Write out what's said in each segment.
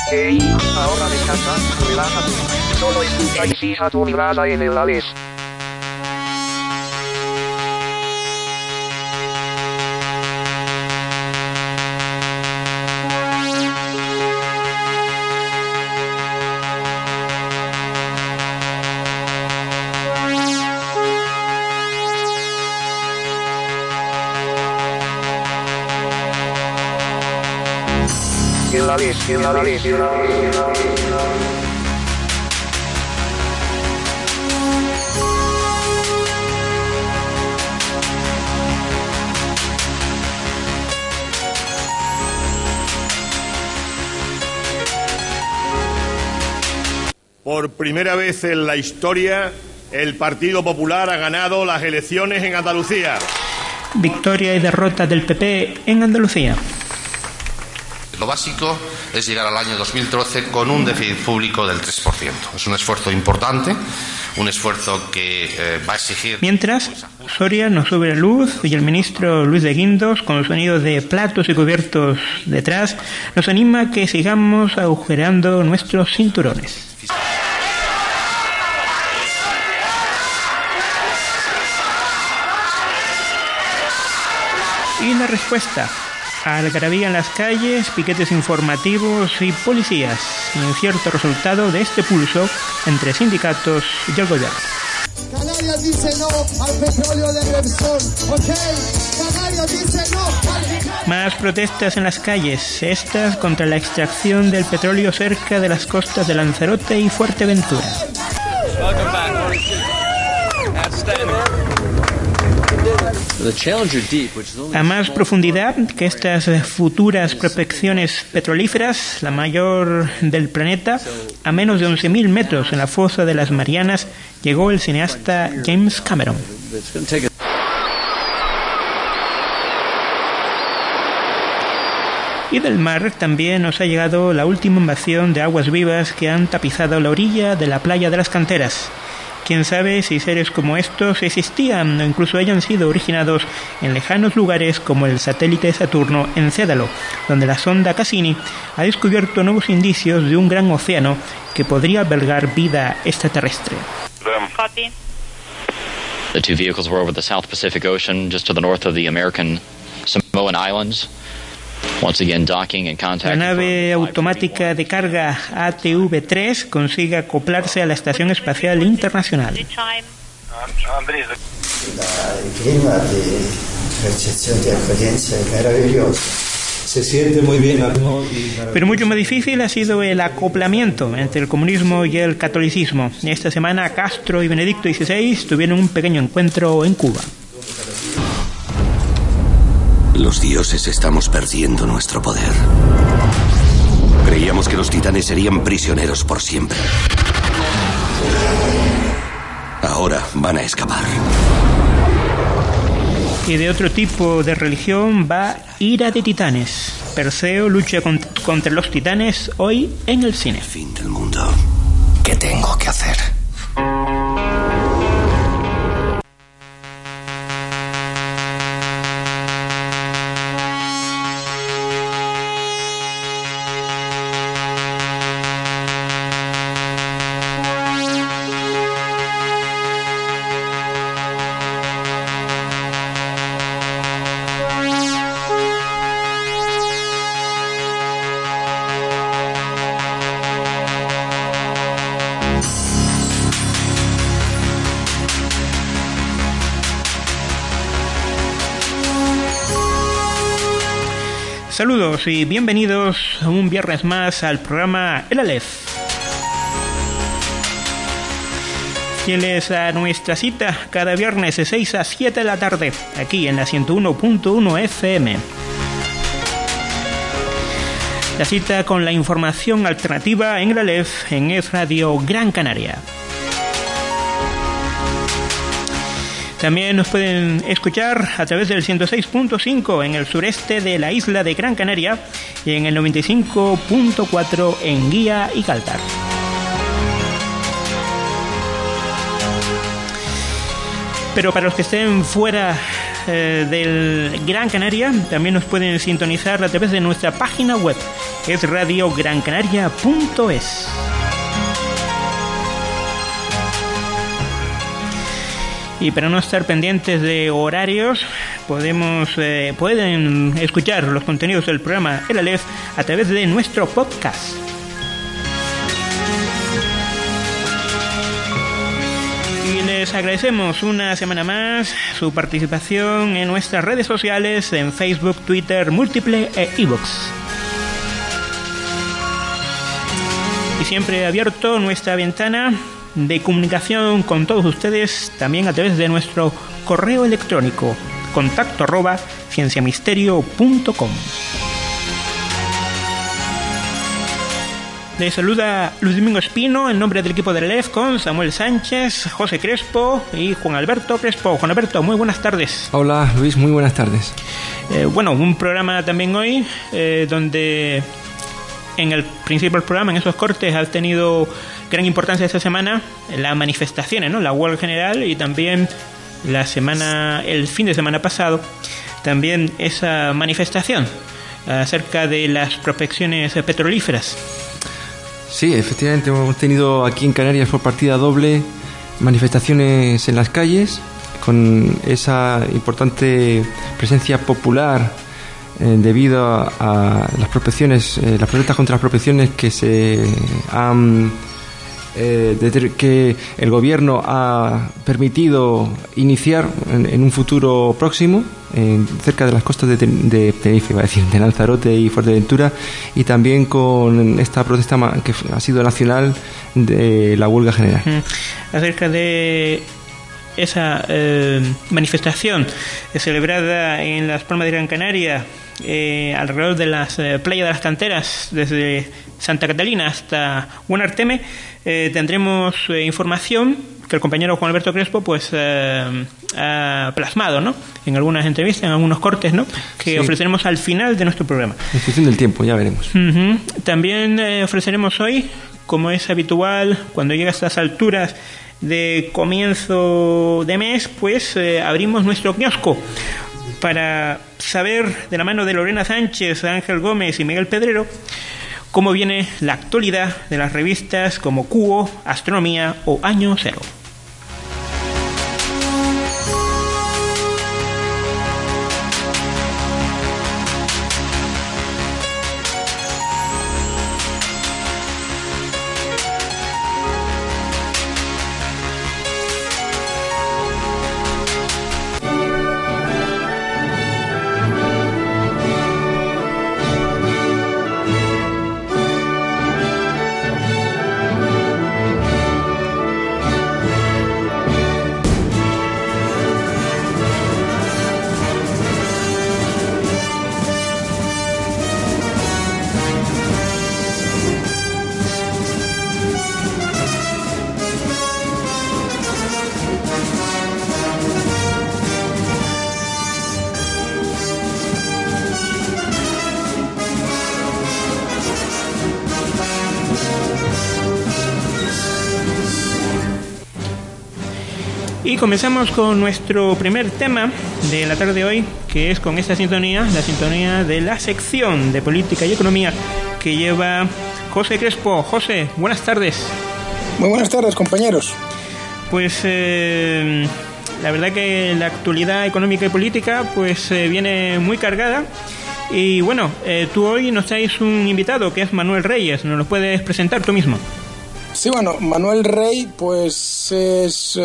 Hey, ahora descansa, relájate. Solo escucha y fija tu mirada en el Alex. Por primera vez en la historia, el Partido Popular ha ganado las elecciones en Andalucía. Victoria y derrota del PP en Andalucía. Lo básico es llegar al año 2013 con un déficit público del 3%. Es un esfuerzo importante, un esfuerzo que va a exigir... Mientras, Soria nos sube la luz y el ministro Luis de Guindos, con los sonidos de platos y cubiertos detrás, nos anima a que sigamos agujereando nuestros cinturones. Y la respuesta: algarabía en las calles, piquetes informativos y policías. Incierto resultado de este pulso entre sindicatos y el gobierno. Canarias dice no al petróleo de Repsol, ¿ok? Canarias dice no al petróleo. Más protestas en las calles, estas contra la extracción del petróleo cerca de las costas de Lanzarote y Fuerteventura. A más profundidad que estas futuras prospecciones petrolíferas, la mayor del planeta, a menos de 11.000 metros en la fosa de las Marianas, llegó el cineasta James Cameron. Y del mar también nos ha llegado la última invasión de aguas vivas que han tapizado la orilla de la playa de las Canteras. Quién sabe si seres como estos existían o incluso hayan sido originados en lejanos lugares como el satélite de Saturno en Cédalo, donde la sonda Cassini ha descubierto nuevos indicios de un gran océano que podría albergar vida extraterrestre. The two vehicles were over the South Pacific Ocean, just to the north of the American Samoan Islands. Once again, docking and La nave automática de carga ATV-3 consigue acoplarse a la Estación Espacial Internacional. El clima de recepción de audiencia es maravilloso. Se siente muy bien. Pero mucho más difícil ha sido el acoplamiento entre el comunismo y el catolicismo. Esta semana Castro y Benedicto XVI tuvieron un pequeño encuentro en Cuba. Los dioses estamos perdiendo nuestro poder. Creíamos que los titanes serían prisioneros por siempre. Ahora van a escapar. Y de otro tipo de religión va Ira de Titanes. Perseo lucha contra los titanes hoy en el cine. Fin del mundo. ¿Qué tengo que hacer? Saludos y bienvenidos un viernes más al programa El Aleph. Fieles a nuestra cita cada viernes de 6 a 7 de la tarde, aquí en la 101.1 FM. La cita con la información alternativa en El Aleph en Es Radio Gran Canaria. También nos pueden escuchar a través del 106.5 en el sureste de la isla de Gran Canaria y en el 95.4 en Guía y Galtar. Pero para los que estén fuera del Gran Canaria, también nos pueden sintonizar a través de nuestra página web es radiograncanaria.es. Y para no estar pendientes de horarios, pueden escuchar los contenidos del programa El Aleph a través de nuestro podcast. Y les agradecemos una semana más su participación en nuestras redes sociales, en Facebook, Twitter, Múltiple e iVoox. Y siempre abierto nuestra ventana de comunicación con todos ustedes, también a través de nuestro correo electrónico contacto@cienciamisterio.com. Les saluda Luis Domingo Espino en nombre del equipo del Aleph, con Samuel Sánchez, José Crespo y Juan Alberto Crespo. Juan Alberto, muy buenas tardes. Hola Luis, muy buenas tardes. Un programa también hoy donde en el principio del programa, en esos cortes, ha tenido gran importancia esta semana las manifestaciones, ¿no? La huelga general, y también el fin de semana pasado, también esa manifestación acerca de las prospecciones petrolíferas. Sí, efectivamente hemos tenido aquí en Canarias por partida doble manifestaciones en las calles con esa importante presencia popular debido a las prospecciones, las protestas contra las prospecciones que se han que el gobierno ha permitido iniciar en un futuro próximo cerca de las costas de Tenerife, iba a decir, de Lanzarote y Fuerteventura, y también con esta protesta que ha sido nacional de la huelga general. Acerca de esa manifestación celebrada en Las Palmas de Gran Canaria, alrededor de las playas de las canteras, desde Santa Catalina hasta Buenarteme, tendremos información que el compañero Juan Alberto Crespo ha plasmado, ¿no?, en algunas entrevistas, en algunos cortes, ¿no?, que sí ofreceremos al final de nuestro programa. En función del tiempo, ya veremos. También ofreceremos hoy, como es habitual cuando llega a estas alturas de comienzo de mes, abrimos nuestro kiosco para saber, de la mano de Lorena Sánchez, Ángel Gómez y Miguel Pedrero, cómo viene la actualidad de las revistas como Cubo, Astronomía o Año Cero. Y comenzamos con nuestro primer tema de la tarde de hoy, que es con esta sintonía, la sintonía de la sección de Política y Economía que lleva José Crespo. José, buenas tardes. Muy buenas tardes, compañeros. La verdad que la actualidad económica y política viene muy cargada. Y tú hoy nos traes un invitado que es Manuel Reyes. ¿Nos lo puedes presentar tú mismo? Sí, Manuel Rey es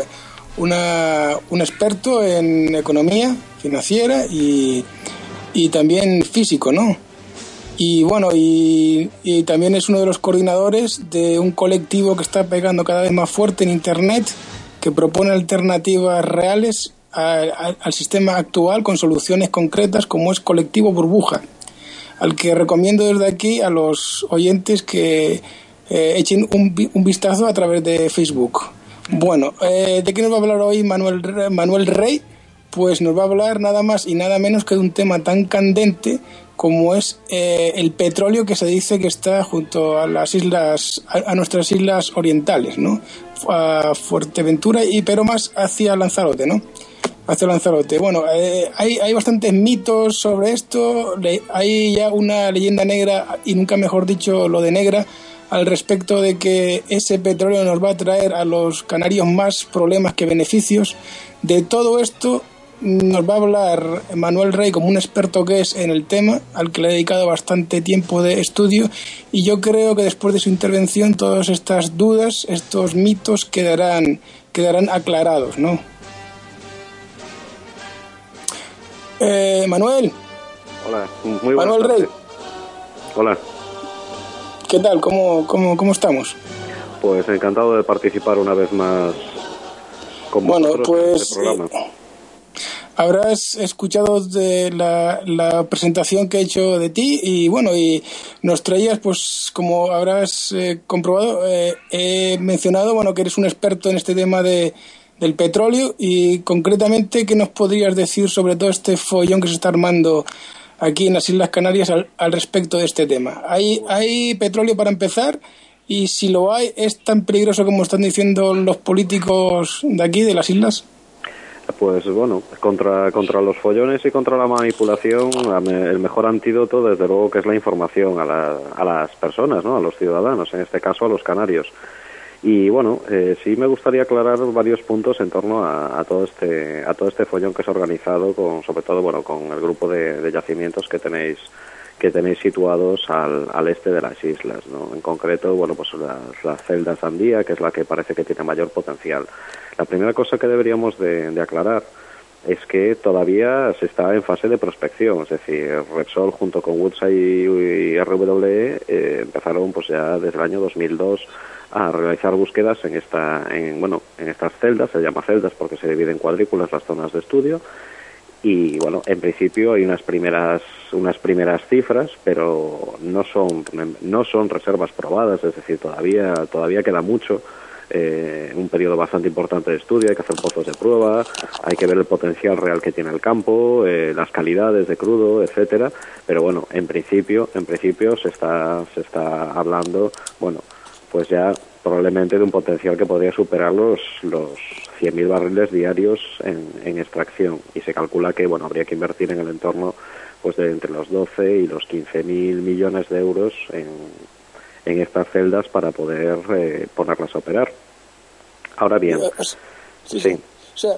un experto en economía financiera y también físico, ¿no? Y también es uno de los coordinadores de un colectivo que está pegando cada vez más fuerte en Internet, que propone alternativas reales al sistema actual con soluciones concretas, como es Colectivo Burbuja, al que recomiendo desde aquí a los oyentes que echen un vistazo a través de Facebook. ¿De qué nos va a hablar hoy Manuel Rey? Pues nos va a hablar nada más y nada menos que de un tema tan candente como es el petróleo, que se dice que está junto a nuestras islas orientales, ¿no? A Fuerteventura, pero más hacia Lanzarote, ¿no? hacia Lanzarote. Bueno, hay bastantes mitos sobre esto, hay ya una leyenda negra, y nunca mejor dicho lo de negra, al respecto de que ese petróleo nos va a traer a los canarios más problemas que beneficios. De todo esto nos va a hablar Manuel Rey, como un experto que es en el tema, al que le he dedicado bastante tiempo de estudio, y yo creo que después de su intervención todas estas dudas, estos mitos quedarán aclarados, ¿no? Manuel. Hola, muy buenas Manuel tardes. Rey. Hola. ¿Qué tal? ¿Cómo estamos? Pues encantado de participar una vez más con vosotros en este programa. Habrás escuchado de la presentación que he hecho de ti y bueno, y nos traías, pues como habrás comprobado, he mencionado, bueno, que eres un experto en este tema del petróleo, y concretamente, ¿qué nos podrías decir sobre todo este follón que se está armando aquí en las Islas Canarias al respecto de este tema? ¿Hay petróleo para empezar? Y si lo hay, ¿es tan peligroso como están diciendo los políticos de aquí, de las islas? Pues bueno, contra los follones y contra la manipulación, el mejor antídoto desde luego que es la información a las personas, ¿no? A los ciudadanos, en este caso a los canarios. Y bueno, sí me gustaría aclarar varios puntos en torno a todo este follón que se ha organizado, sobre todo bueno, con el grupo de yacimientos que tenéis situados al este de las islas, ¿no? En concreto, bueno, pues la celda Sandía, que es la que parece que tiene mayor potencial. La primera cosa que deberíamos de aclarar es que todavía se está en fase de prospección, es decir, Repsol junto con Woodside y RWE empezaron pues ya desde el año 2002 a realizar búsquedas en estas celdas. Se llama celdas porque se dividen en cuadrículas las zonas de estudio. Y bueno, en principio hay unas primeras cifras, pero no son reservas probadas, es decir, todavía queda mucho, un periodo bastante importante de estudio. Hay que hacer pozos de prueba, hay que ver el potencial real que tiene el campo, las calidades de crudo, etcétera. Pero bueno, en principio se está hablando, bueno, pues ya probablemente de un potencial que podría superar los 100.000 barriles diarios en extracción, y se calcula que bueno, habría que invertir en el entorno pues de entre los 12 y los 15.000 millones de euros en estas celdas para poder ponerlas a operar. Ahora bien, sí. O sea,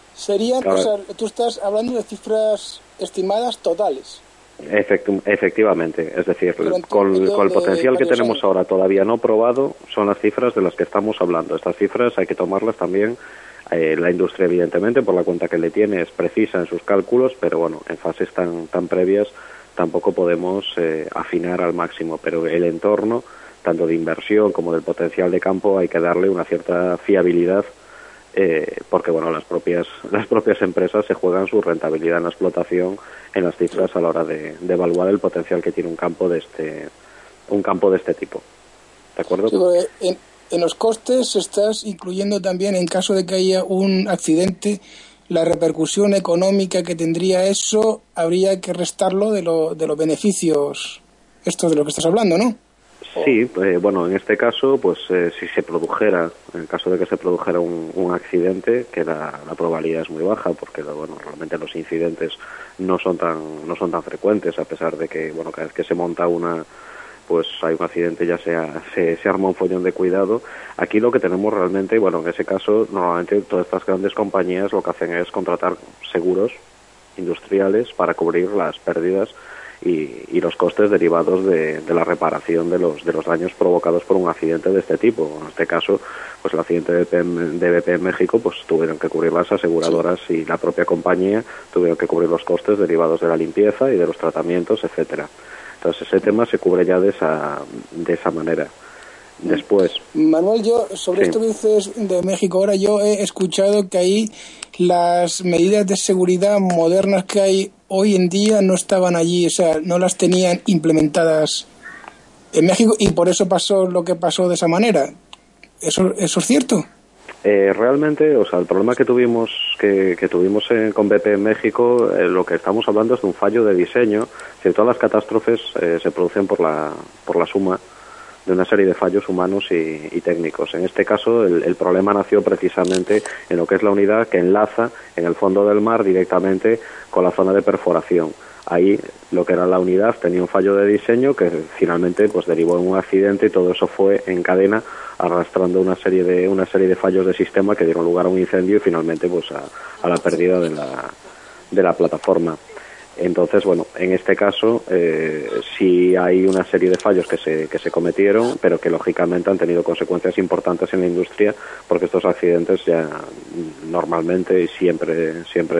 tú estás hablando de cifras estimadas totales. Efectivamente, es decir, con el potencial que tenemos ahora todavía no probado, son las cifras de las que estamos hablando. Estas cifras hay que tomarlas también, la industria evidentemente por la cuenta que le tiene es precisa en sus cálculos, pero bueno, en fases tan previas tampoco podemos afinar al máximo, pero el entorno, tanto de inversión como del potencial de campo, hay que darle una cierta fiabilidad, porque bueno, las propias empresas se juegan su rentabilidad en la explotación en las cifras a la hora de evaluar el potencial que tiene un campo de este tipo. ¿De acuerdo? Sí, en los costes estás incluyendo también, en caso de que haya un accidente, la repercusión económica que tendría eso, habría que restarlo de los beneficios estos de los que estás hablando, ¿no? Sí, bueno, en este caso, pues si se produjera, en el caso de que se produjera un accidente, que la probabilidad es muy baja, porque bueno, realmente los incidentes no son tan frecuentes, a pesar de que bueno, cada vez que se monta pues hay un accidente, ya se arma un follón de cuidado. Aquí lo que tenemos realmente, bueno, en ese caso, normalmente todas estas grandes compañías lo que hacen es contratar seguros industriales para cubrir las pérdidas y los costes derivados de la reparación de los daños provocados por un accidente de este tipo. En este caso, pues el accidente de BP en México, pues tuvieron que cubrir las aseguradoras y la propia compañía tuvieron que cubrir los costes derivados de la limpieza y de los tratamientos, etcétera. Entonces ese tema se cubre ya de esa manera. Después, Manuel, yo sobre esto que dices de México ahora, yo he escuchado que ahí las medidas de seguridad modernas que hay hoy en día no estaban allí, o sea, no las tenían implementadas en México, y por eso pasó lo que pasó de esa manera. ¿Eso es cierto? Realmente, o sea, el problema que tuvimos con BP en México, lo que estamos hablando es de un fallo de diseño. Si todas las catástrofes se producen por la suma una serie de fallos humanos y técnicos. En este caso, el problema nació precisamente en lo que es la unidad que enlaza en el fondo del mar directamente con la zona de perforación. Ahí lo que era la unidad tenía un fallo de diseño que finalmente pues derivó en un accidente, y todo eso fue en cadena arrastrando una serie de fallos de sistema que dieron lugar a un incendio y finalmente pues a la pérdida de la plataforma. Entonces, bueno, en este caso sí hay una serie de fallos que se cometieron, pero que lógicamente han tenido consecuencias importantes en la industria, porque estos accidentes ya normalmente y siempre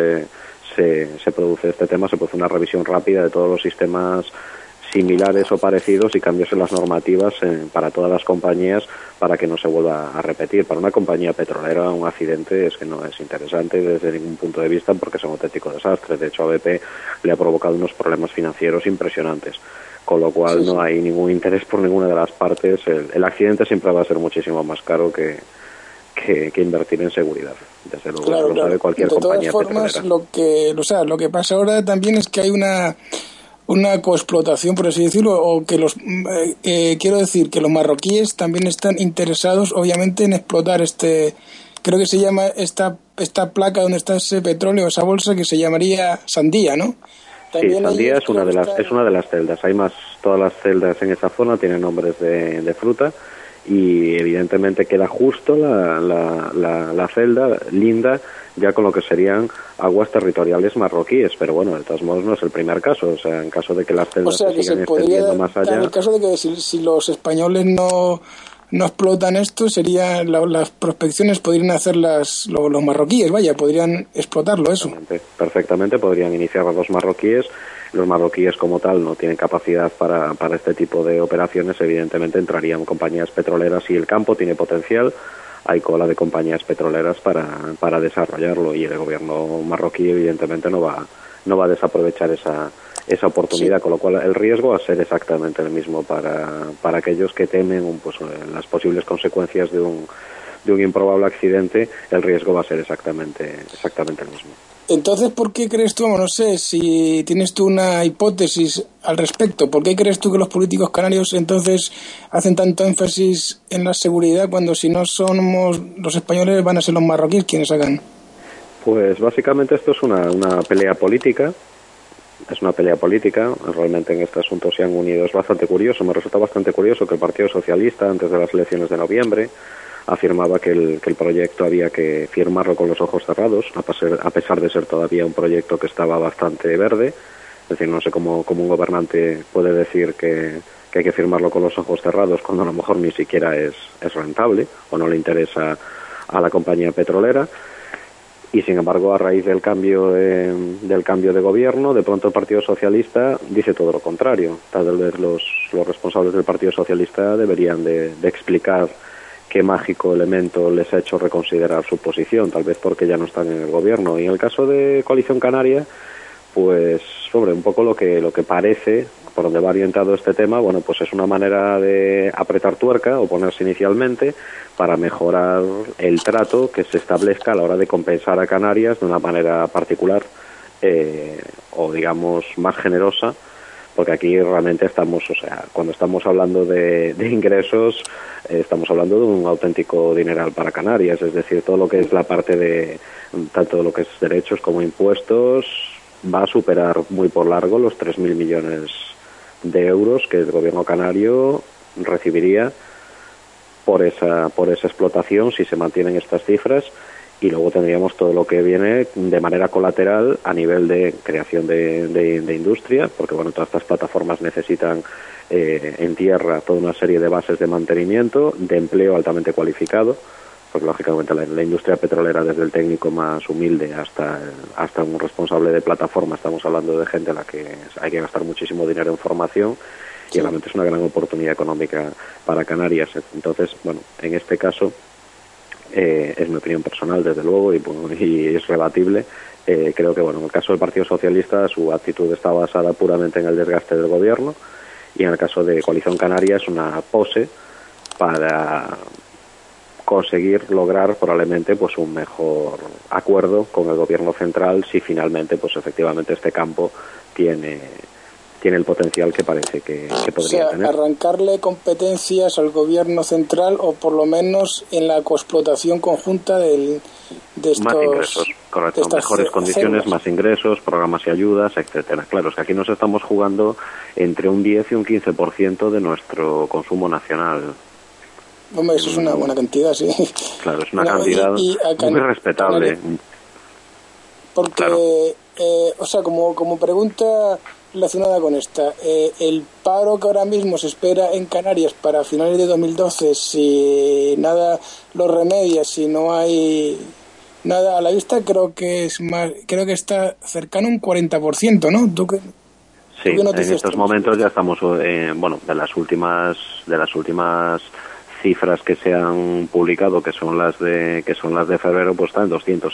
se produce este tema, se produce una revisión rápida de todos los sistemas similares o parecidos y cambios en las normativas para todas las compañías para que no se vuelva a repetir. Para una compañía petrolera un accidente es que no es interesante desde ningún punto de vista porque es un auténtico desastre. De hecho, a BP le ha provocado unos problemas financieros impresionantes, con lo cual no hay ningún interés por ninguna de las partes. El accidente siempre va a ser muchísimo más caro que invertir en seguridad. Desde luego, claro, lo sabe cualquier compañía petrolera. De todas formas, lo que pasa ahora también es que hay una coexplotación, por así decirlo, o que quiero decir que los marroquíes también están interesados, obviamente, en explotar creo que se llama esta placa donde está ese petróleo, esa bolsa, que se llamaría Sandía, ¿no? Sí, Sandía es una de las celdas. Hay más, todas las celdas en esa zona tienen nombres de fruta, y evidentemente queda justo la celda linda ya con lo que serían aguas territoriales marroquíes, pero bueno, de todos modos no es el primer caso. O sea, en caso de que las celdas se sigan extendiendo más allá, en el caso de que si los españoles no explotan esto, las prospecciones podrían hacerlas los marroquíes, podrían explotarlo eso. Perfectamente podrían iniciar a los marroquíes. Los marroquíes como tal no tienen capacidad para este tipo de operaciones. Evidentemente entrarían compañías petroleras y el campo tiene potencial. Hay cola de compañías petroleras para desarrollarlo, y el gobierno marroquí evidentemente no va a desaprovechar esa oportunidad, sí. Con lo cual el riesgo va a ser exactamente el mismo para aquellos que temen las posibles consecuencias de un improbable accidente. El riesgo va a ser exactamente el mismo. Entonces, ¿por qué crees tú, no sé si tienes tú una hipótesis al respecto, por qué crees tú que los políticos canarios entonces hacen tanto énfasis en la seguridad cuando si no somos los españoles van a ser los marroquíes quienes hagan? Pues básicamente esto es una pelea política. Es una pelea política. Realmente en este asunto se han unido. Es bastante curioso, me resulta bastante curioso que el Partido Socialista, antes de las elecciones de noviembre, afirmaba que el proyecto había que firmarlo con los ojos cerrados, a pesar de ser todavía un proyecto que estaba bastante verde. Es decir, no sé cómo un gobernante puede decir que hay que firmarlo con los ojos cerrados cuando a lo mejor ni siquiera es rentable o no le interesa a la compañía petrolera. Y sin embargo, a raíz del cambio de gobierno, de pronto el Partido Socialista dice todo lo contrario. Tal vez los responsables del Partido Socialista deberían de explicar qué mágico elemento les ha hecho reconsiderar su posición, tal vez porque ya no están en el gobierno. Y en el caso de Coalición Canaria, pues sobre un poco lo que parece, por donde va orientado este tema, bueno, pues es una manera de apretar tuerca, oponerse inicialmente, para mejorar el trato que se establezca a la hora de compensar a Canarias de una manera particular, o digamos más generosa, porque aquí realmente estamos, cuando estamos hablando de ingresos, estamos hablando de un auténtico dineral para Canarias. Es decir, todo lo que es la parte de tanto lo que es derechos como impuestos va a superar muy por largo los 3.000 millones de euros que el gobierno canario recibiría por esa explotación si se mantienen estas cifras. Y luego tendríamos todo lo que viene de manera colateral a nivel de creación de industria, porque bueno, todas estas plataformas necesitan en tierra toda una serie de bases de mantenimiento, de empleo altamente cualificado, porque lógicamente la industria petrolera, desde el técnico más humilde hasta un responsable de plataforma, estamos hablando de gente a la que hay que gastar muchísimo dinero en formación, y realmente es una gran oportunidad económica para Canarias. Entonces, bueno, en este caso, es mi opinión personal, desde luego, y es rebatible. Creo que, bueno, en el caso del Partido Socialista, su actitud está basada puramente en el desgaste del gobierno, y en el caso de Coalición Canaria es una pose para conseguir lograr probablemente pues un mejor acuerdo con el gobierno central, si finalmente pues efectivamente este campo tiene tiene el potencial que parece que podría tener. Arrancarle competencias al gobierno central, o por lo menos en la coexplotación conjunta de estos... Más ingresos, correcto. Mejores condiciones, células. más ingresos, programas y ayudas, etcétera. Claro, es que aquí nos estamos jugando entre un 10 y un 15% de nuestro consumo nacional. Hombre, eso es una buena cantidad, sí. Claro, es una cantidad muy respetable. Porque, claro. O sea, como pregunta relacionada con esta, el paro que ahora mismo se espera en Canarias para finales de 2012, si nada lo remedia, si no hay nada a la vista, creo que está cercano a un 40%, ¿no? Sí, en estos momentos ya estamos, de las últimas cifras que se han publicado, que son las de febrero, pues están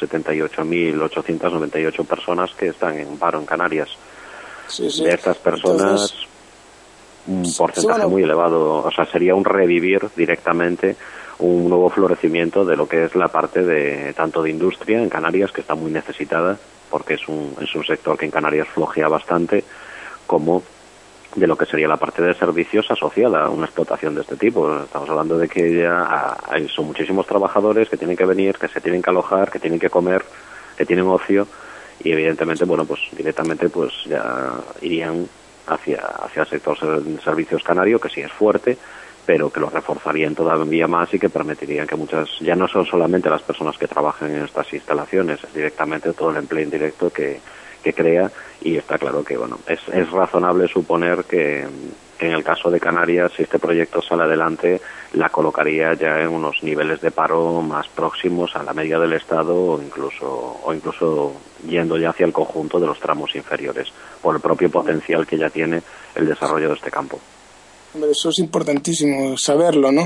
278.898 personas que están en paro en Canarias. Sí. De estas personas, un porcentaje muy elevado, o sea, sería un revivir directamente, un nuevo florecimiento de lo que es la parte de tanto de industria en Canarias, que está muy necesitada, porque es un sector que en Canarias flojea bastante, como de lo que sería la parte de servicios asociada a una explotación de este tipo. Estamos hablando de que ya son muchísimos trabajadores que tienen que venir, que se tienen que alojar, que tienen que comer, que tienen ocio, y evidentemente, pues directamente pues ya irían hacia el sector servicios canario, que sí es fuerte, pero que lo reforzarían todavía más y que permitirían que muchas, ya no son solamente las personas que trabajan en estas instalaciones, es directamente todo el empleo indirecto que crea, y está claro que es razonable suponer que en el caso de Canarias, si este proyecto sale adelante, la colocaría ya en unos niveles de paro más próximos a la media del Estado, o incluso yendo ya hacia el conjunto de los tramos inferiores, por el propio potencial que ya tiene el desarrollo de este campo. Eso es importantísimo saberlo, ¿no?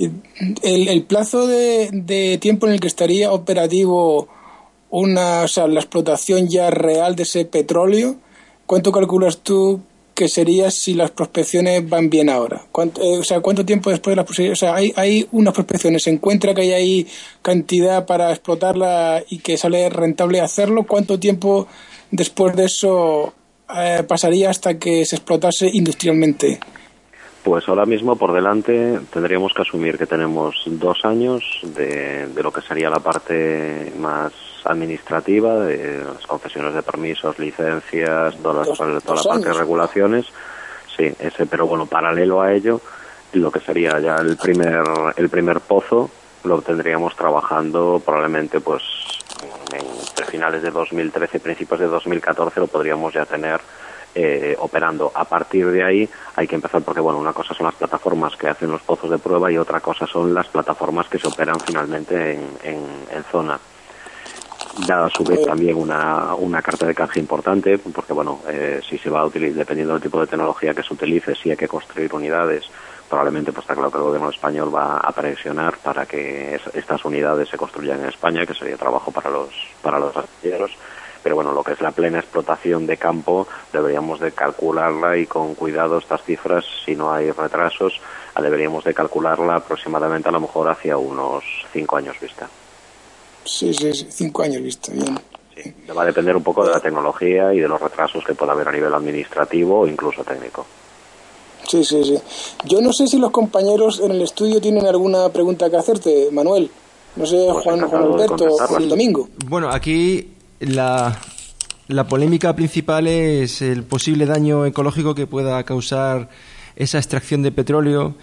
El plazo de tiempo en el que estaría operativo la explotación ya real de ese petróleo, ¿cuánto calculas tú que sería si las prospecciones van bien ahora? ¿Cuánto tiempo después de las prospecciones? O sea, hay unas prospecciones, se encuentra que hay ahí cantidad para explotarla y que sale rentable hacerlo. ¿Cuánto tiempo después de eso pasaría hasta que se explotase industrialmente? Pues ahora mismo por delante tendríamos que asumir que tenemos 2 años de lo que sería la parte más administrativa, de las concesiones de permisos, licencias, toda la parte de regulaciones. Sí, pero paralelo a ello, lo que sería ya el primer pozo lo tendríamos trabajando probablemente pues entre finales de 2013 y principios de 2014 lo podríamos ya tener operando. A partir de ahí hay que empezar, porque una cosa son las plataformas que hacen los pozos de prueba y otra cosa son las plataformas que se operan finalmente en zona. Da a su vez también una carta de canje importante, porque si se va a utilizar, dependiendo del tipo de tecnología que se utilice, si hay que construir unidades, probablemente pues está claro que el gobierno español va a presionar para que estas unidades se construyan en España, que sería trabajo para los astilleros. Pero lo que es la plena explotación de campo deberíamos de calcularla, y con cuidado estas cifras, si no hay retrasos, deberíamos de calcularla aproximadamente a lo mejor hacia unos 5 años vista. Sí, 5 años vista, bien. Sí, va a depender un poco de la tecnología y de los retrasos que pueda haber a nivel administrativo o incluso técnico. Sí. Yo no sé si los compañeros en el estudio tienen alguna pregunta que hacerte, Manuel. No sé, pues Juan Alberto o el Domingo. Bueno, aquí la polémica principal es el posible daño ecológico que pueda causar esa extracción de petróleo,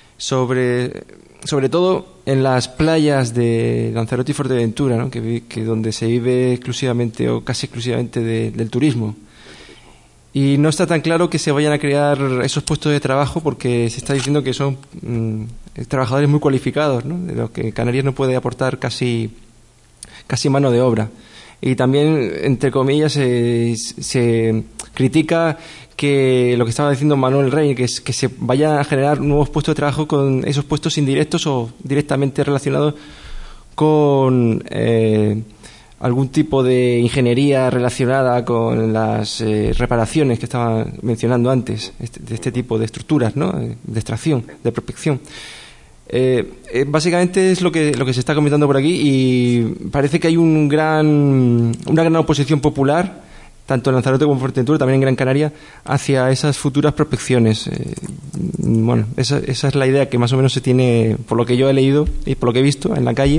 sobre todo en las playas de Lanzarote y Fuerteventura, ¿no? que donde se vive exclusivamente o casi exclusivamente del turismo. Y no está tan claro que se vayan a crear esos puestos de trabajo, porque se está diciendo que son trabajadores muy cualificados, ¿no? De los que Canarias no puede aportar casi mano de obra. Y también, entre comillas, se critica que lo que estaba diciendo Manuel Rey, que se vayan a generar nuevos puestos de trabajo con esos puestos indirectos o directamente relacionados con algún tipo de ingeniería relacionada con las reparaciones que estaba mencionando antes, de este tipo de estructuras, ¿no? De extracción, de prospección. Básicamente es lo que se está comentando por aquí, y parece que hay una gran oposición popular tanto en Lanzarote como en Fuerteventura, también en Gran Canaria, hacia esas futuras prospecciones. Bueno, esa es la idea que más o menos se tiene, por lo que yo he leído y por lo que he visto en la calle,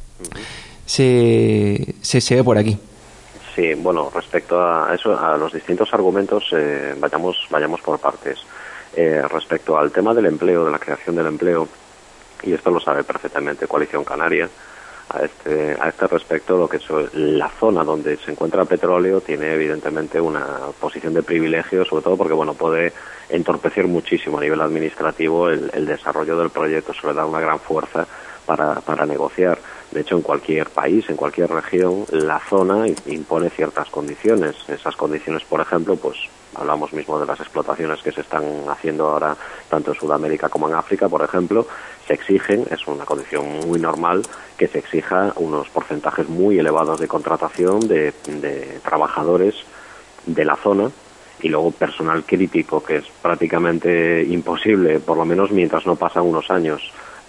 se ve por aquí. Sí, bueno, respecto a eso, a los distintos argumentos, vayamos por partes. Respecto al tema del empleo, de la creación del empleo, y esto lo sabe perfectamente Coalición Canaria, a este respecto, lo que es la zona donde se encuentra el petróleo tiene evidentemente una posición de privilegio, sobre todo porque puede entorpecer muchísimo a nivel administrativo el desarrollo del proyecto. Eso le da una gran fuerza para negociar. De hecho, en cualquier país, en cualquier región, la zona impone ciertas condiciones. Esas condiciones, por ejemplo, pues hablamos mismo de las explotaciones que se están haciendo ahora tanto en Sudamérica como en África, por ejemplo, se exigen, es una condición muy normal, que se exija unos porcentajes muy elevados de contratación de trabajadores de la zona, y luego personal crítico, que es prácticamente imposible, por lo menos mientras no pasan unos años,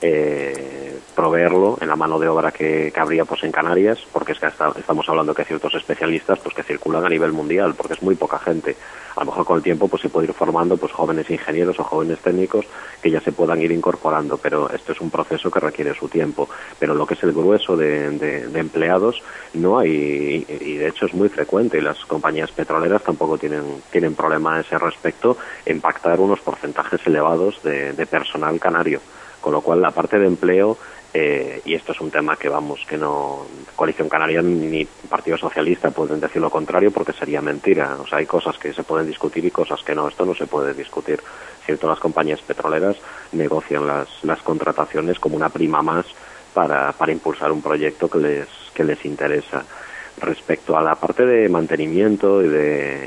proveerlo en la mano de obra que habría pues en Canarias, porque es que estamos hablando que hay ciertos especialistas pues que circulan a nivel mundial, porque es muy poca gente. A lo mejor con el tiempo pues se puede ir formando pues jóvenes ingenieros o jóvenes técnicos que ya se puedan ir incorporando, pero esto es un proceso que requiere su tiempo. Pero lo que es el grueso de empleados no hay, y de hecho es muy frecuente, y las compañías petroleras tampoco tienen problema a ese respecto en pactar unos porcentajes elevados de personal canario. Con lo cual la parte de empleo, y esto es un tema que no Coalición Canaria ni Partido Socialista pueden decir lo contrario, porque sería mentira. O sea, hay cosas que se pueden discutir y cosas que no. Esto no se puede discutir. Cierto, las compañías petroleras negocian las contrataciones como una prima más para impulsar un proyecto que les interesa. Respecto a la parte de mantenimiento y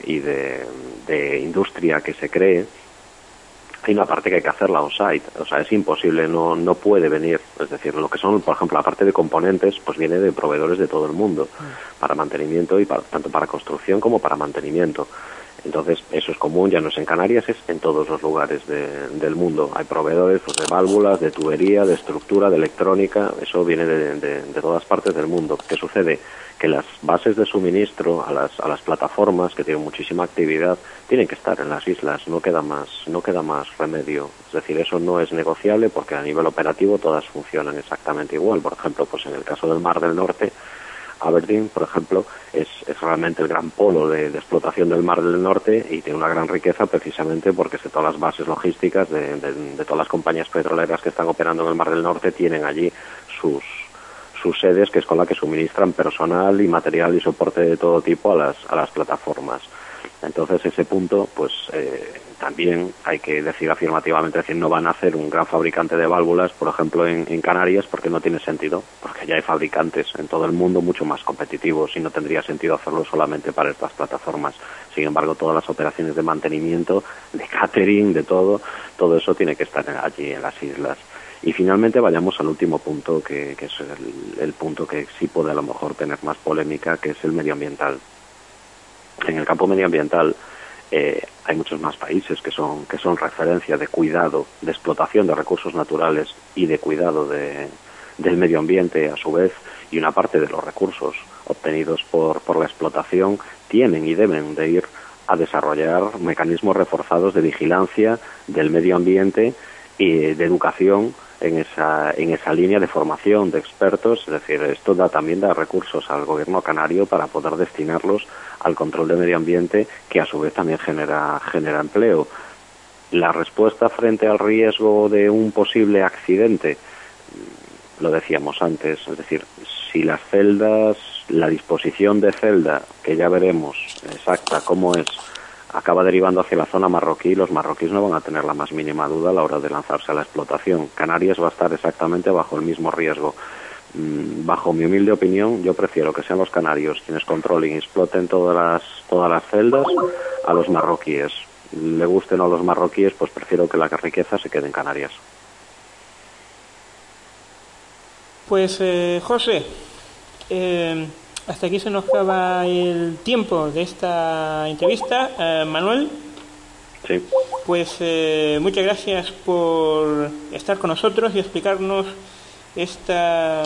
de industria que se cree, hay una parte que hay que hacerla on-site, o sea, es imposible, no puede venir, es decir, lo que son, por ejemplo, la parte de componentes, pues viene de proveedores de todo el mundo, para mantenimiento y tanto para construcción como para mantenimiento. Entonces, eso es común, ya no es en Canarias, es en todos los lugares del mundo. Hay proveedores pues, de válvulas, de tubería, de estructura, de electrónica, eso viene de todas partes del mundo. ¿Qué sucede? Que las bases de suministro a las plataformas, que tienen muchísima actividad, tienen que estar en las islas, no queda más remedio. Es decir, eso no es negociable porque a nivel operativo todas funcionan exactamente igual. Por ejemplo, pues en el caso del Mar del Norte, Aberdeen, por ejemplo, es realmente el gran polo de explotación del Mar del Norte y tiene una gran riqueza precisamente porque todas las bases logísticas de todas las compañías petroleras que están operando en el Mar del Norte tienen allí sus sedes, que es con la que suministran personal y material y soporte de todo tipo a las plataformas. Entonces ese punto pues también hay que decir afirmativamente, es decir, no van a hacer un gran fabricante de válvulas, por ejemplo en Canarias, porque no tiene sentido, porque ya hay fabricantes en todo el mundo mucho más competitivos y no tendría sentido hacerlo solamente para estas plataformas. Sin embargo, todas las operaciones de mantenimiento, de catering, de todo eso tiene que estar allí en las islas. Y finalmente vayamos al último punto, que es el punto que sí puede a lo mejor tener más polémica, que es el medioambiental. En el campo medioambiental hay muchos más países que son referencia de cuidado, de explotación de recursos naturales y de cuidado del medio ambiente a su vez, y una parte de los recursos obtenidos por la explotación tienen y deben de ir a desarrollar mecanismos reforzados de vigilancia del medio ambiente y de educación en esa línea de formación de expertos. Es decir, esto también da recursos al gobierno canario para poder destinarlos al control del medio ambiente, que a su vez también genera empleo. La respuesta frente al riesgo de un posible accidente, lo decíamos antes, es decir, si las celdas, la disposición de celda, que ya veremos exacta cómo es, acaba derivando hacia la zona marroquí, los marroquíes no van a tener la más mínima duda a la hora de lanzarse a la explotación. Canarias va a estar exactamente bajo el mismo riesgo. Bajo mi humilde opinión, yo prefiero que sean los canarios quienes controlen y exploten todas las celdas a los marroquíes. Le gusten a los marroquíes, pues prefiero que la riqueza se quede en Canarias. Pues José, hasta aquí se nos acaba el tiempo de esta entrevista. Manuel, sí. Pues muchas gracias por estar con nosotros y explicarnos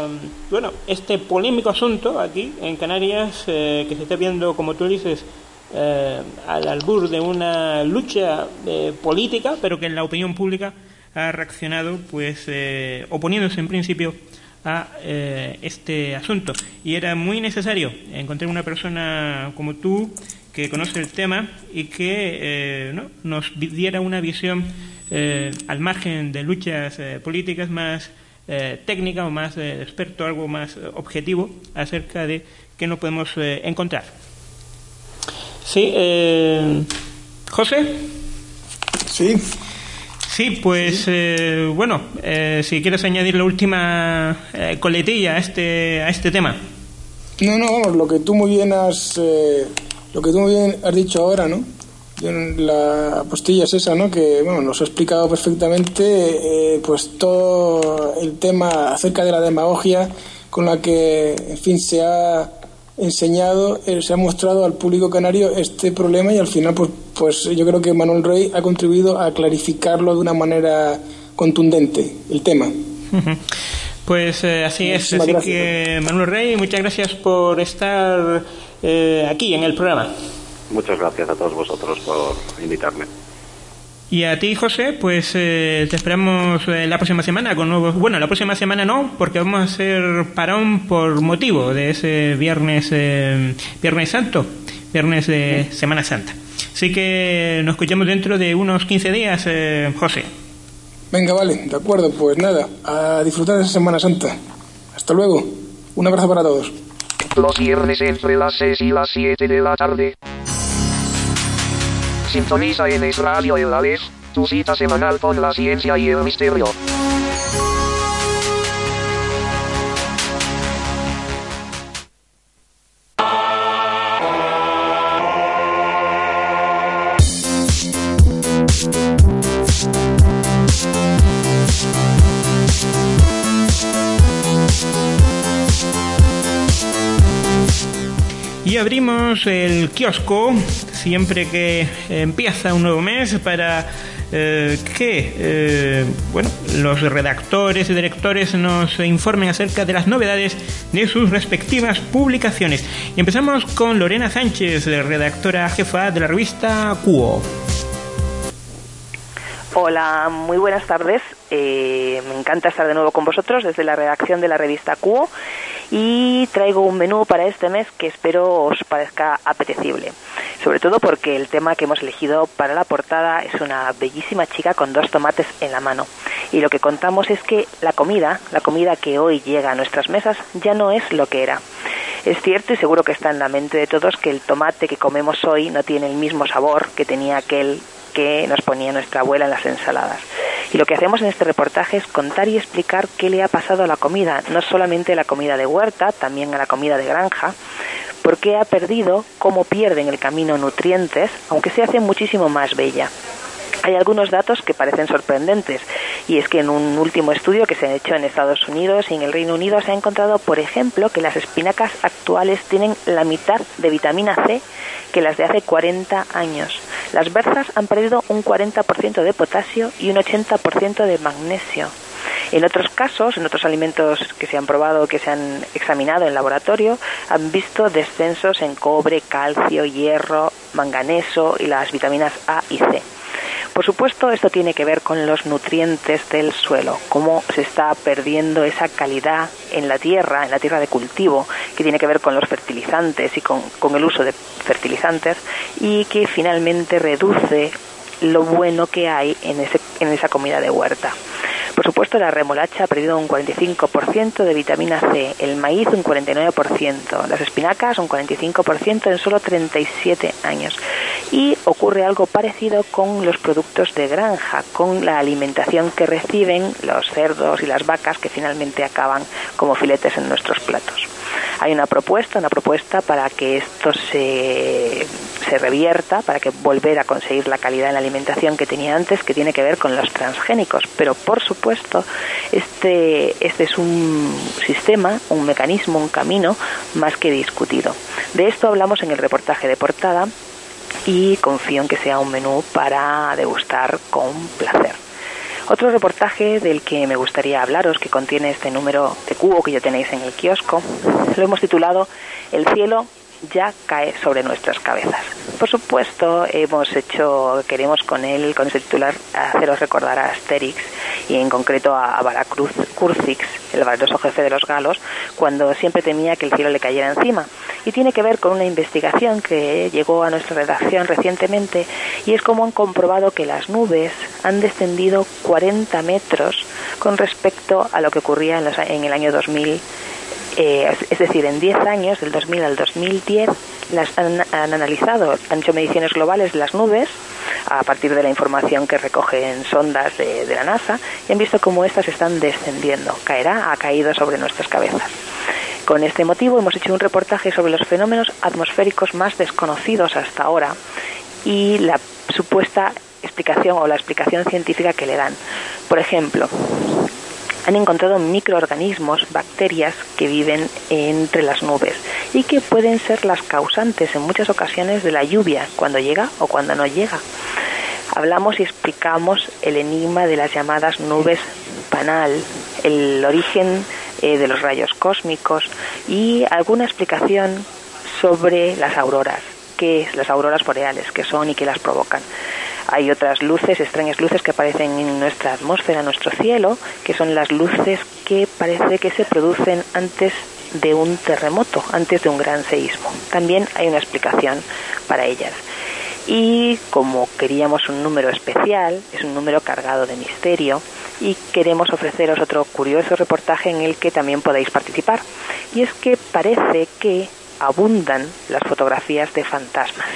este polémico asunto aquí en Canarias, que se está viendo, como tú dices, al albur de una lucha política, pero que en la opinión pública ha reaccionado pues oponiéndose en principio a este asunto. Y era muy necesario encontrar una persona como tú que conoce el tema y que nos diera una visión al margen de luchas políticas más técnica o más experto, algo más objetivo acerca de qué nos podemos encontrar. Sí, José. Sí. Sí, pues bueno, si quieres añadir la última coletilla a este tema. No, lo que tú muy bien has dicho ahora, ¿no? La postilla es esa, ¿no? Que bueno, nos ha explicado perfectamente pues todo el tema acerca de la demagogia con la que, en fin, se ha enseñado, se ha mostrado al público canario este problema, y al final pues yo creo que Manuel Rey ha contribuido a clarificarlo de una manera contundente, el tema. Pues así es, así gracias. Que Manuel Rey, muchas gracias por estar aquí en el programa. Muchas gracias a todos vosotros por invitarme. Y a ti, José, pues te esperamos la próxima semana con nuevos... Bueno, la próxima semana no, porque vamos a hacer parón por motivo de ese viernes Santo, viernes de Semana Santa. Así que nos escuchamos dentro de unos 15 días, José. Venga, vale, de acuerdo, pues nada, a disfrutar de esa Semana Santa. Hasta luego, un abrazo para todos. Los viernes entre las 6 y las 7 de la tarde. Sintoniza en Es Radio El Aleph, tu cita semanal con la ciencia y el misterio. Y abrimos el kiosco siempre que empieza un nuevo mes para que los redactores y directores nos informen acerca de las novedades de sus respectivas publicaciones. Y empezamos con Lorena Sánchez, redactora jefa de la revista Cuo. Hola, muy buenas tardes. Me encanta estar de nuevo con vosotros desde la redacción de la revista Cuo, y traigo un menú para este mes que espero os parezca apetecible, sobre todo porque el tema que hemos elegido para la portada es una bellísima chica con 2 tomates en la mano, y lo que contamos es que la comida que hoy llega a nuestras mesas ya no es lo que era. Es cierto, y seguro que está en la mente de todos, que el tomate que comemos hoy no tiene el mismo sabor que tenía aquel que nos ponía nuestra abuela en las ensaladas. Y lo que hacemos en este reportaje es contar y explicar qué le ha pasado a la comida, no solamente la comida de huerta, también a la comida de granja, por qué ha perdido, cómo pierde en el camino nutrientes, aunque se hace muchísimo más bella. Hay algunos datos que parecen sorprendentes, y es que en un último estudio que se ha hecho en Estados Unidos y en el Reino Unido se ha encontrado, por ejemplo, que las espinacas actuales tienen la mitad de vitamina C que las de hace 40 años. Las berzas han perdido un 40% de potasio y un 80% de magnesio. En otros casos, en otros alimentos que se han probado, que se han examinado en laboratorio, han visto descensos en cobre, calcio, hierro, manganeso y las vitaminas A y C. Por supuesto, esto tiene que ver con los nutrientes del suelo, cómo se está perdiendo esa calidad en la tierra de cultivo, que tiene que ver con los fertilizantes y con el uso de fertilizantes, y que finalmente reduce lo bueno que hay en esa comida de huerta. Por supuesto, la remolacha ha perdido un 45% de vitamina C, el maíz un 49%, las espinacas un 45% en solo 37 años. Y ocurre algo parecido con los productos de granja, con la alimentación que reciben los cerdos y las vacas, que finalmente acaban como filetes en nuestros platos. Hay una propuesta para que esto se revierta, para que volver a conseguir la calidad en la alimentación que tenía antes, que tiene que ver con los transgénicos. Pero por supuesto, este es un sistema, un mecanismo, un camino más que discutido. De esto hablamos en el reportaje de portada, y confío en que sea un menú para degustar con placer. Otro reportaje del que me gustaría hablaros, que contiene este número de Cuo que ya tenéis en el kiosco, lo hemos titulado El cielo ya cae sobre nuestras cabezas. Por supuesto, queremos con ese titular haceros recordar a Asterix y en concreto a Baracurcix, el valeroso jefe de los galos, cuando siempre temía que el cielo le cayera encima. Y tiene que ver con una investigación que llegó a nuestra redacción recientemente, y es cómo han comprobado que las nubes han descendido 40 metros con respecto a lo que ocurría en el año 2000. Es decir, en 10 años, del 2000 al 2010, han analizado, han hecho mediciones globales de las nubes a partir de la información que recogen sondas de la NASA, y han visto cómo estas están descendiendo. Ha caído sobre nuestras cabezas. Con este motivo hemos hecho un reportaje sobre los fenómenos atmosféricos más desconocidos hasta ahora y la supuesta explicación o la explicación científica que le dan. Por ejemplo, han encontrado microorganismos, bacterias que viven entre las nubes y que pueden ser las causantes en muchas ocasiones de la lluvia, cuando llega o cuando no llega. Hablamos y explicamos el enigma de las llamadas nubes panal, el origen de los rayos cósmicos y alguna explicación sobre las auroras, las auroras boreales, qué son y qué las provocan. Hay otras luces, extrañas luces que aparecen en nuestra atmósfera, en nuestro cielo, que son las luces que parece que se producen antes de un terremoto, antes de un gran seísmo. También hay una explicación para ellas. Y como queríamos un número especial, es un número cargado de misterio, y queremos ofreceros otro curioso reportaje en el que también podéis participar. Y es que parece que abundan las fotografías de fantasmas.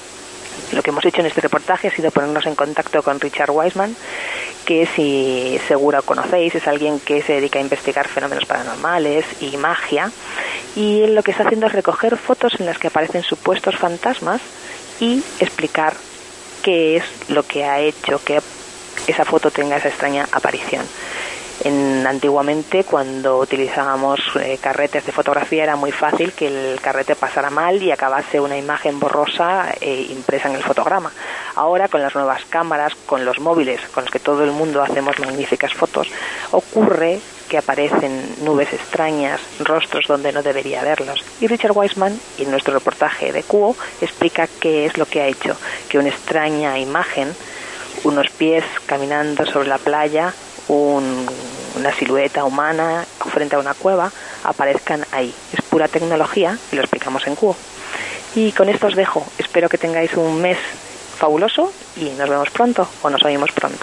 Lo que hemos hecho en este reportaje ha sido ponernos en contacto con Richard Wiseman, que si seguro conocéis, es alguien que se dedica a investigar fenómenos paranormales y magia, y él lo que está haciendo es recoger fotos en las que aparecen supuestos fantasmas y explicar qué es lo que ha hecho que esa foto tenga esa extraña aparición. Antiguamente, cuando utilizábamos carretes de fotografía, era muy fácil que el carrete pasara mal y acabase una imagen borrosa impresa en el fotograma. Ahora, con las nuevas cámaras, con los móviles con los que todo el mundo hacemos magníficas fotos, ocurre que aparecen nubes extrañas, rostros donde no debería haberlos. Y Richard Wiseman, en nuestro reportaje de QO, explica qué es lo que ha hecho que una extraña imagen, unos pies caminando sobre la playa, una silueta humana frente a una cueva, aparezcan ahí. Es pura tecnología y lo explicamos en QO. Y con esto os dejo. Espero que tengáis un mes fabuloso y nos vemos pronto o nos oímos pronto.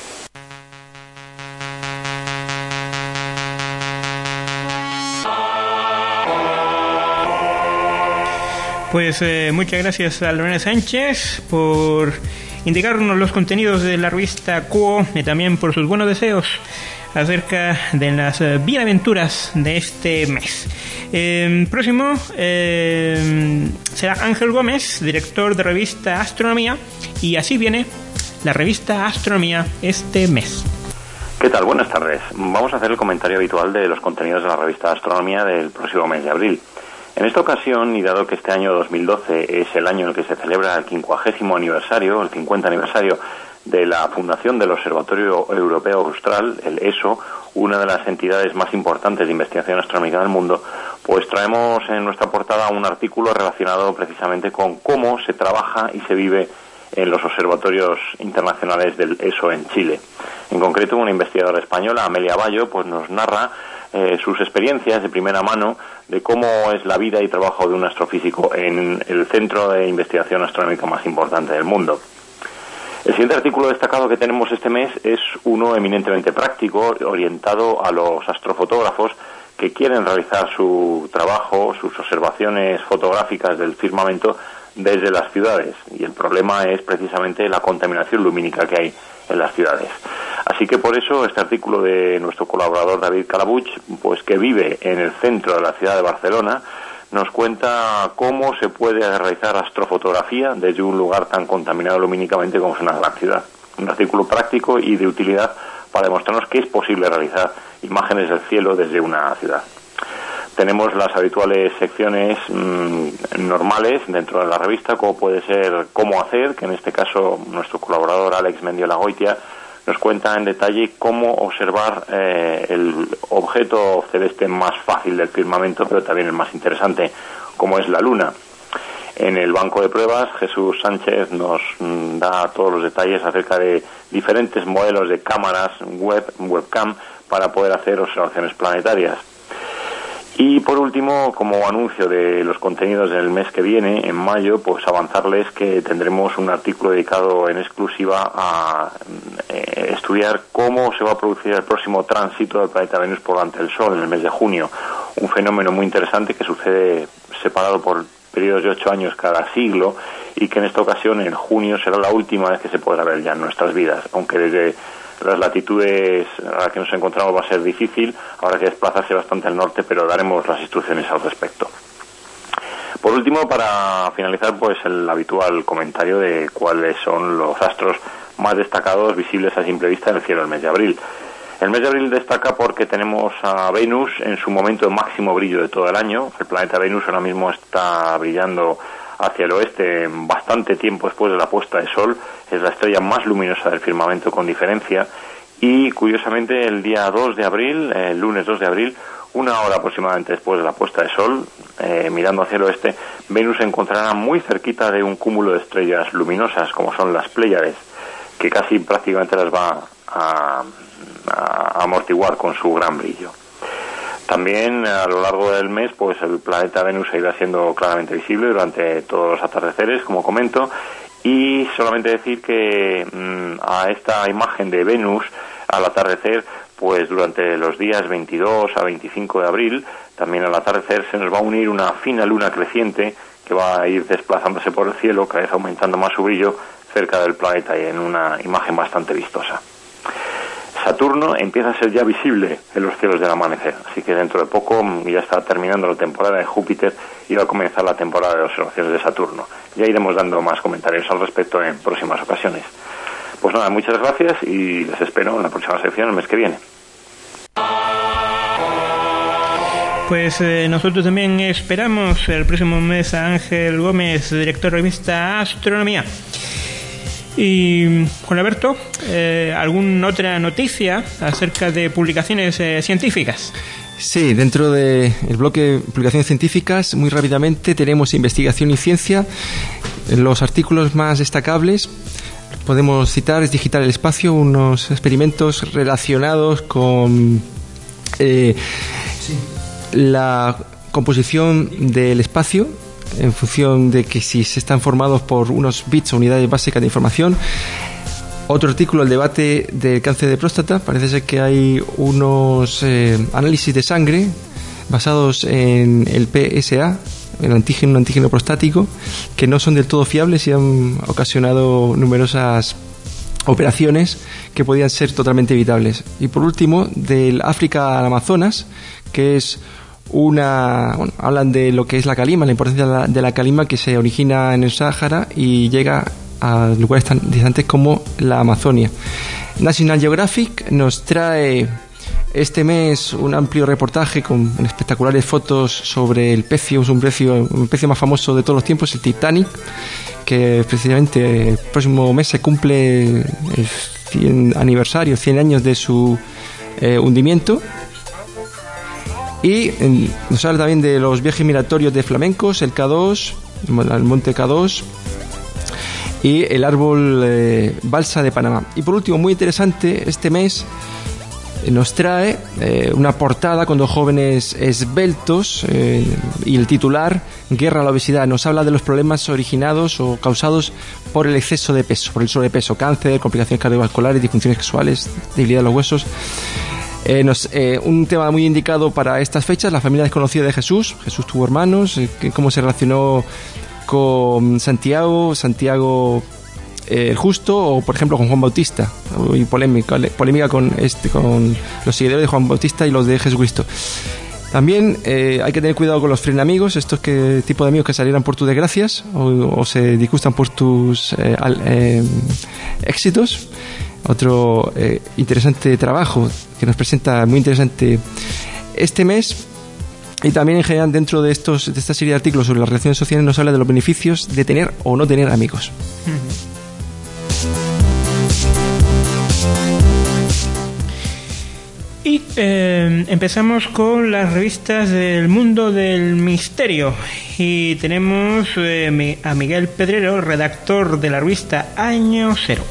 Pues muchas gracias a Lorena Sánchez por indicarnos los contenidos de la revista QO y también por sus buenos deseos acerca de las bienaventuras de este mes. Próximo será Ángel Gómez, director de revista Astronomía, y así viene la revista Astronomía este mes. ¿Qué tal? Buenas tardes. Vamos a hacer el comentario habitual de los contenidos de la revista Astronomía del próximo mes de abril. En esta ocasión, y dado que este año 2012 es el año en el que se celebra el 50º aniversario, el 50 aniversario de la fundación del Observatorio Europeo Austral, el ESO, una de las entidades más importantes de investigación astronómica del mundo, pues traemos en nuestra portada un artículo relacionado precisamente con cómo se trabaja y se vive en los observatorios internacionales del ESO en Chile. En concreto, una investigadora española, Amelia Bayo, pues nos narra sus experiencias de primera mano de cómo es la vida y trabajo de un astrofísico en el centro de investigación astronómica más importante del mundo. El siguiente artículo destacado que tenemos este mes es uno eminentemente práctico, orientado a los astrofotógrafos que quieren realizar su trabajo, sus observaciones fotográficas del firmamento desde las ciudades, y el problema es precisamente la contaminación lumínica que hay en las ciudades. Así que por eso este artículo de nuestro colaborador David Calabuig, pues que vive en el centro de la ciudad de Barcelona, nos cuenta cómo se puede realizar astrofotografía desde un lugar tan contaminado lumínicamente como es una gran ciudad. Un artículo práctico y de utilidad para demostrarnos que es posible realizar imágenes del cielo desde una ciudad. Tenemos las habituales secciones normales dentro de la revista, como puede ser cómo hacer, que en este caso nuestro colaborador Alex Mendiola-Goitia nos cuenta en detalle cómo observar el objeto celeste más fácil del firmamento, pero también el más interesante, como es la Luna. En el banco de pruebas, Jesús Sánchez nos da todos los detalles acerca de diferentes modelos de cámaras webcam, para poder hacer observaciones planetarias. Y por último, como anuncio de los contenidos del mes que viene, en mayo, pues avanzarles que tendremos un artículo dedicado en exclusiva a estudiar cómo se va a producir el próximo tránsito del planeta Venus por delante del Sol en el mes de junio. Un fenómeno muy interesante que sucede separado por periodos de 8 años cada siglo, y que en esta ocasión, en junio, será la última vez que se podrá ver ya en nuestras vidas, aunque desde las latitudes a las que nos encontramos va a ser difícil, habrá que desplazarse bastante al norte, pero daremos las instrucciones al respecto. Por último, para finalizar, pues el habitual comentario de cuáles son los astros más destacados visibles a simple vista en el cielo del mes de abril. El mes de abril destaca porque tenemos a Venus en su momento de máximo brillo de todo el año. El planeta Venus ahora mismo está brillando hacia el oeste bastante tiempo después de la puesta de sol. Es la estrella más luminosa del firmamento con diferencia, y curiosamente el día 2 de abril, el lunes 2 de abril, una hora aproximadamente después de la puesta de sol, mirando hacia el oeste, Venus se encontrará muy cerquita de un cúmulo de estrellas luminosas como son las Pléyades, que casi prácticamente las va a amortiguar con su gran brillo. También a lo largo del mes, pues el planeta Venus irá siendo claramente visible durante todos los atardeceres, como comento, y solamente decir que a esta imagen de Venus al atardecer, pues durante los días 22 a 25 de abril, también al atardecer se nos va a unir una fina luna creciente que va a ir desplazándose por el cielo, cada vez aumentando más su brillo cerca del planeta y en una imagen bastante vistosa. Saturno empieza a ser ya visible en los cielos del amanecer, así que dentro de poco ya está terminando la temporada de Júpiter y va a comenzar la temporada de observaciones de Saturno. Ya iremos dando más comentarios al respecto en próximas ocasiones. Pues nada, muchas gracias y les espero en la próxima sección el mes que viene. Pues nosotros también esperamos el próximo mes a Ángel Gómez, director de revista Astronomía. Y Juan Alberto, ¿alguna otra noticia acerca de publicaciones científicas? Sí, dentro del bloque publicaciones científicas, muy rápidamente tenemos investigación y ciencia. Los artículos más destacables podemos citar es Digital el Espacio, unos experimentos relacionados con la composición del espacio, en función de que si se están formados por unos bits o unidades básicas de información. Otro artículo, el debate del cáncer de próstata. Parece ser que hay unos análisis de sangre basados en el PSA, el antígeno prostático, que no son del todo fiables y han ocasionado numerosas operaciones que podían ser totalmente evitables. Y por último, del África al Amazonas, que es hablan de lo que es la calima, la importancia de la calima que se origina en el Sáhara y llega a lugares tan distantes como la Amazonia. National Geographic nos trae este mes un amplio reportaje con espectaculares fotos sobre el pecio, un pecio más famoso de todos los tiempos, el Titanic, que precisamente el próximo mes se cumple el 100 años de su hundimiento. Y nos habla también de los viajes migratorios de flamencos, el K2, el monte K2 y el árbol balsa de Panamá. Y por último, muy interesante, este mes nos trae una portada con dos jóvenes esbeltos y el titular, Guerra a la obesidad. Nos habla de los problemas originados o causados por el exceso de peso, por el sobrepeso, cáncer, complicaciones cardiovasculares, disfunciones sexuales, debilidad de los huesos. Un tema muy indicado para estas fechas, la familia desconocida de Jesús. Jesús tuvo hermanos, cómo se relacionó con Santiago el Justo, o por ejemplo con Juan Bautista, y polémica con los seguidores de Juan Bautista y los de Jesucristo. También hay que tener cuidado con los frenamigos, estos tipo de amigos que salieran por tus desgracias o se disgustan por tus éxitos. Otro interesante trabajo que nos presenta, muy interesante este mes. Y también en general dentro de esta serie de artículos sobre las relaciones sociales nos habla de los beneficios de tener o no tener amigos. Y empezamos con las revistas del mundo del misterio. Y tenemos a Miguel Pedrero, redactor de la revista Año Cero.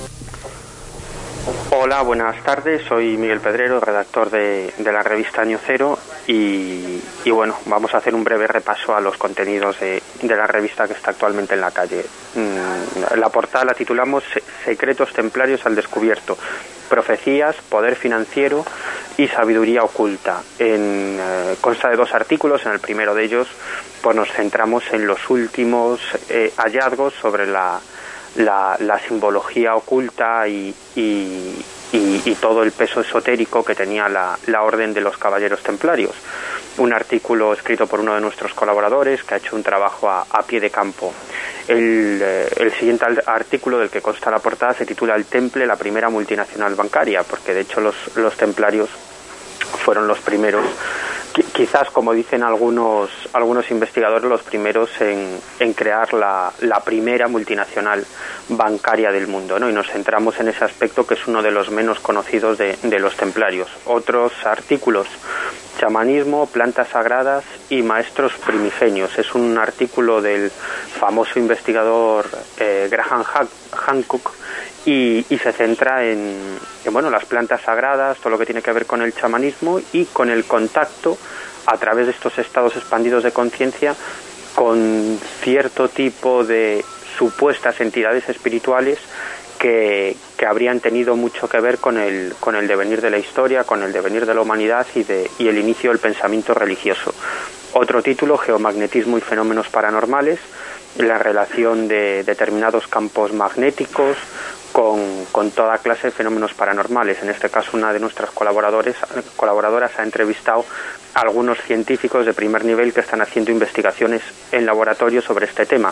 Hola, buenas tardes. Soy Miguel Pedrero, redactor de la revista Año Cero. Y bueno, vamos a hacer un breve repaso a los contenidos de la revista que está actualmente en la calle. La portada la titulamos Secretos templarios al descubierto, profecías, poder financiero y sabiduría oculta. Consta de 2 artículos. En el primero de ellos pues nos centramos en los últimos hallazgos sobre la simbología oculta y todo el peso esotérico que tenía la Orden de los Caballeros Templarios. Un artículo escrito por uno de nuestros colaboradores que ha hecho un trabajo a pie de campo. El siguiente artículo del que consta la portada se titula El Temple, la primera multinacional bancaria, porque de hecho los templarios fueron los primeros, quizás como dicen algunos investigadores, los primeros en crear la primera multinacional bancaria del mundo, ¿no? Y nos centramos en ese aspecto, que es uno de los menos conocidos de los templarios. Otros artículos: chamanismo, plantas sagradas y maestros primigenios. Es un artículo del famoso investigador Graham Hancock y se centra en las plantas sagradas, todo lo que tiene que ver con el chamanismo y con el contacto a través de estos estados expandidos de conciencia con cierto tipo de supuestas entidades espirituales que habrían tenido mucho que ver con el devenir de la historia, con el devenir de la humanidad y el inicio del pensamiento religioso. Otro título: Geomagnetismo y fenómenos paranormales, la relación de determinados campos magnéticos con toda clase de fenómenos paranormales. En este caso, una de nuestras colaboradoras ha entrevistado a algunos científicos de primer nivel que están haciendo investigaciones en laboratorio sobre este tema.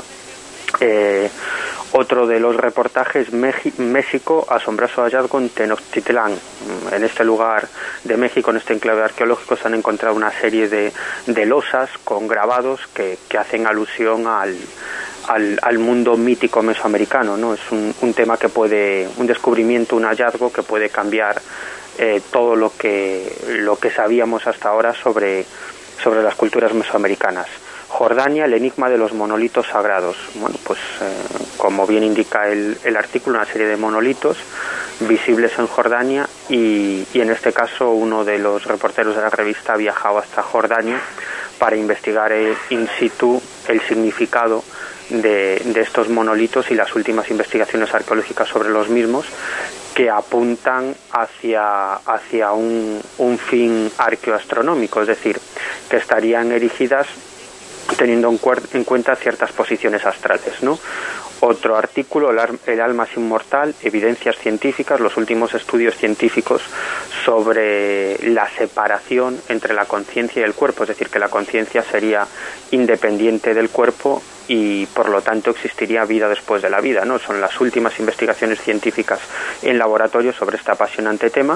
Otro de los reportajes: México, asombroso hallazgo en Tenochtitlán. En este lugar de México, en este enclave arqueológico, se han encontrado una serie de losas con grabados que hacen alusión al mundo mítico mesoamericano, ¿no? Es un tema que un descubrimiento, un hallazgo que puede cambiar todo lo que sabíamos hasta ahora sobre las culturas mesoamericanas. Jordania, el enigma de los monolitos sagrados. Bueno, pues como bien indica el artículo, una serie de monolitos visibles en Jordania y en este caso uno de los reporteros de la revista ha viajado hasta Jordania para investigar in situ el significado de estos monolitos y las últimas investigaciones arqueológicas sobre los mismos, que apuntan hacia un fin arqueoastronómico, es decir, que estarían erigidas teniendo en cuenta ciertas posiciones astrales, ¿no? Otro artículo: el alma es inmortal, evidencias científicas, los últimos estudios científicos sobre la separación entre la conciencia y el cuerpo, es decir, que la conciencia sería independiente del cuerpo y por lo tanto existiría vida después de la vida, ¿no? Son las últimas investigaciones científicas en laboratorio sobre este apasionante tema.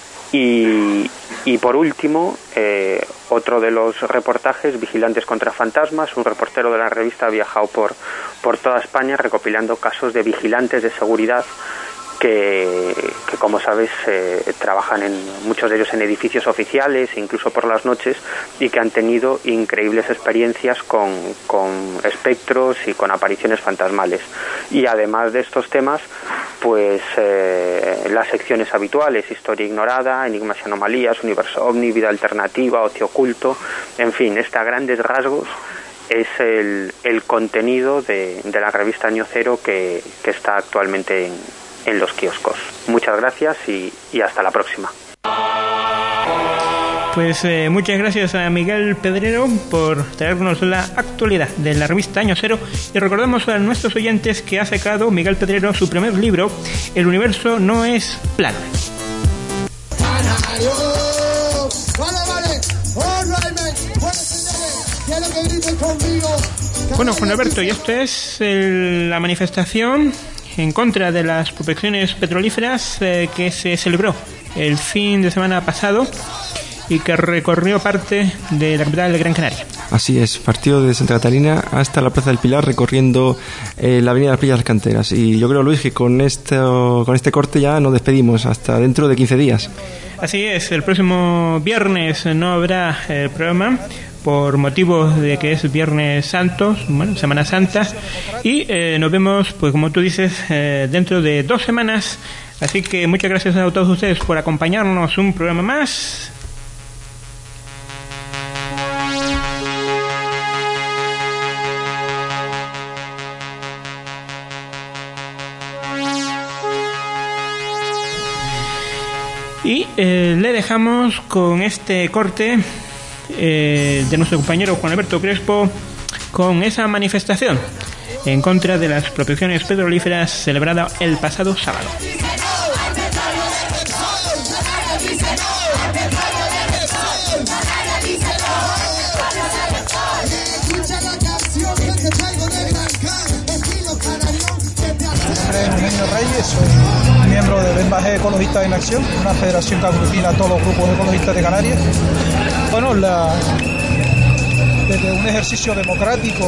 Y por último, otro de los reportajes: Vigilantes contra fantasmas. Un reportero de la revista ha viajado por toda España recopilando casos de vigilantes de seguridad que como sabes, trabajan muchos de ellos en edificios oficiales, incluso por las noches, y que han tenido increíbles experiencias con espectros y con apariciones fantasmales. Y además de estos temas, pues las secciones habituales: historia ignorada, enigmas y anomalías, universo ovni, vida alternativa, ocio oculto, en fin, a grandes rasgos es el contenido de la revista Año Cero que está actualmente en los kioscos. Muchas gracias y hasta la próxima. Pues muchas gracias a Miguel Pedrero por traernos la actualidad de la revista Año Cero, y recordamos a nuestros oyentes que ha sacado Miguel Pedrero su primer libro, El universo no es plano. Bueno, Juan Alberto, y esto es la manifestación en contra de las prospecciones petrolíferas que se celebró el fin de semana pasado y que recorrió parte de la capital de Gran Canaria. Así es, partió de Santa Catalina hasta la Plaza del Pilar recorriendo la avenida de las Playas de las Canteras. Y yo creo, Luis, que con este corte ya nos despedimos hasta dentro de 15 días. Así es, el próximo viernes no habrá programa por motivos de que es Viernes Santo, bueno, Semana Santa, y nos vemos, pues como tú dices, dentro de 2 semanas. Así que muchas gracias a todos ustedes por acompañarnos un programa más. Y le dejamos con este corte de nuestro compañero Juan Alberto Crespo con esa manifestación en contra de las prospecciones petrolíferas celebrada el pasado sábado. Eugenio Reyes, soy miembro del Envaje Ecologistas en Acción, una federación que aglutina a todos los grupos ecologistas de Canarias. Bueno, desde un ejercicio democrático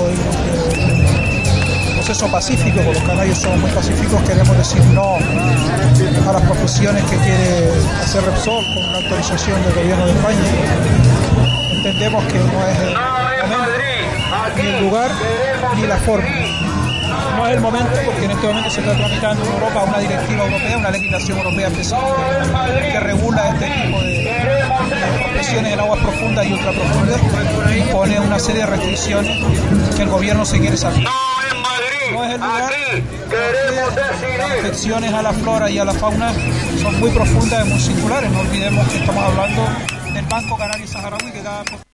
y un proceso pacífico, porque los canarios somos muy pacíficos, queremos decir no a las prospecciones que quiere hacer Repsol con una autorización del gobierno de España. Entendemos que no es el momento, ni el lugar, ni la forma. No es el momento, porque en este momento se está tramitando en Europa una directiva europea, una legislación europea específica que regula este tipo de prospecciones en aguas profundas y ultraprofundas, impone una serie de restricciones que el gobierno se quiere saltar. No es el lugar, las afecciones a la flora y a la fauna son muy profundas y muy singulares. No olvidemos que estamos hablando del Banco Canario Saharaui, que da